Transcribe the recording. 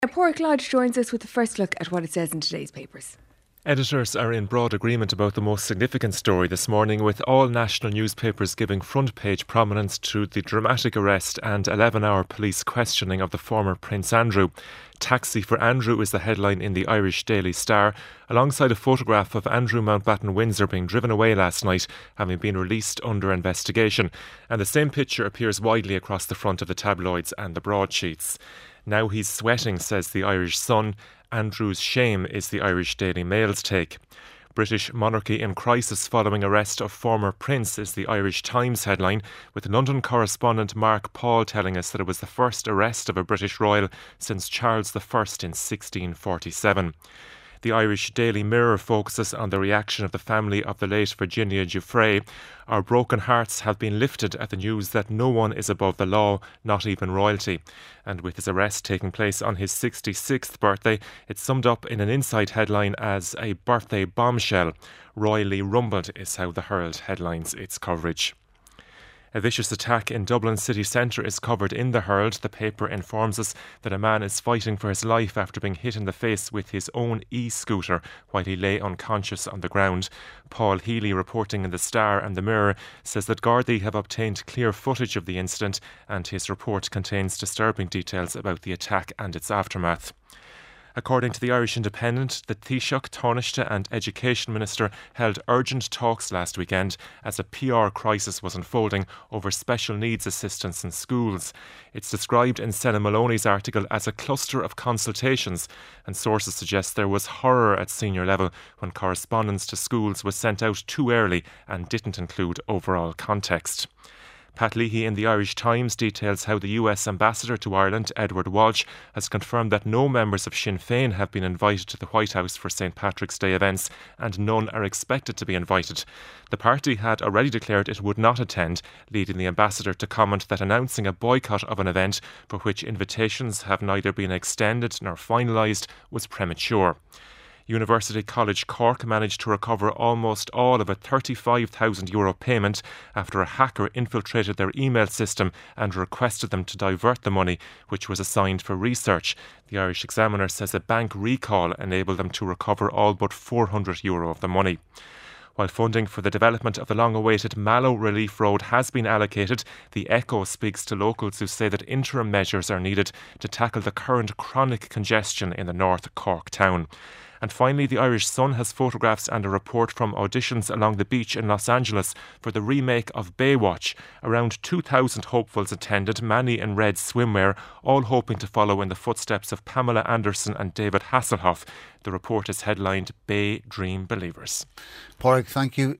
Pádraig Lodge joins us with the first look at what it says in today's papers. Editors are in broad agreement about the most significant story this morning, with all national newspapers giving front-page prominence to the dramatic arrest and 11-hour police questioning of the former Prince Andrew. Taxi for Andrew is the headline in the Irish Daily Star, alongside a photograph of Andrew Mountbatten Windsor being driven away last night, having been released under investigation. And the same picture appears widely across the front of the tabloids and the broadsheets. Now he's sweating, says the Irish Sun. Andrew's shame is the Irish Daily Mail's take. British monarchy in crisis following arrest of former prince is the Irish Times headline, with London correspondent Mark Paul telling us that it was the first arrest of a British royal since Charles I in 1647. The Irish Daily Mirror focuses on the reaction of the family of the late Virginia Giuffre. Our broken hearts have been lifted at the news that no one is above the law, not even royalty. And with his arrest taking place on his 66th birthday, it's summed up in an inside headline as a birthday bombshell. Royally rumbled is how the Herald headlines its coverage. A vicious attack in Dublin city centre is covered in the Herald. The paper informs us that a man is fighting for his life after being hit in the face with his own e-scooter while he lay unconscious on the ground. Paul Healy, reporting in the Star and the Mirror, says that Gardaí have obtained clear footage of the incident, and his report contains disturbing details about the attack and its aftermath. According to the Irish Independent, the Taoiseach, Taoiseach and Education Minister held urgent talks last weekend as a PR crisis was unfolding over special needs assistance in schools. It's described in Senna Maloney's article as a cluster of consultations, and sources suggest there was horror at senior level when correspondence to schools was sent out too early and didn't include overall context. Pat Leahy in the Irish Times details how the US Ambassador to Ireland, Edward Walsh, has confirmed that no members of Sinn Féin have been invited to the White House for St Patrick's Day events, and none are expected to be invited. The party had already declared it would not attend, leading the Ambassador to comment that announcing a boycott of an event for which invitations have neither been extended nor finalised was premature. University College Cork managed to recover almost all of a €35,000 payment after a hacker infiltrated their email system and requested them to divert the money, which was assigned for research. The Irish Examiner says a bank recall enabled them to recover all but €400 of the money. While funding for the development of the long-awaited Mallow Relief Road has been allocated, the Echo speaks to locals who say that interim measures are needed to tackle the current chronic congestion in the North Cork town. And finally, the Irish Sun has photographs and a report from auditions along the beach in Los Angeles for the remake of Baywatch. Around 2,000 hopefuls attended, many in red swimwear, all hoping to follow in the footsteps of Pamela Anderson and David Hasselhoff. The report is headlined Bay Dream Believers. Pádraig, thank you.